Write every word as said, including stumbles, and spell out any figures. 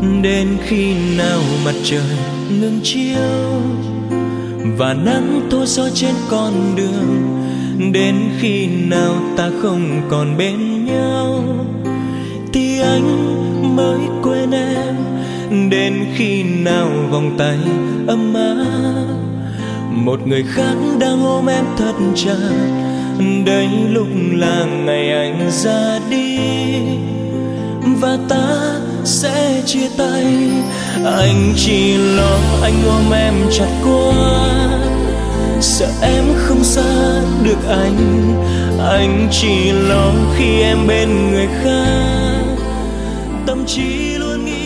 Đến khi nào mặt trời ngừng chiếu và nắng thôi gió trên con đường, đến khi nào ta không còn bên nhau thì anh mới quên em. Đến khi nào vòng tay ấm áp một người khác đang ôm em thật chặt, đây lúc là ngày anh ra đi và ta sẽ chia tay. Anh chỉ lo anh ôm em chặt quá, sợ em không xa được anh. Anh chỉ lo khi em bên người khác, tâm trí luôn nghĩ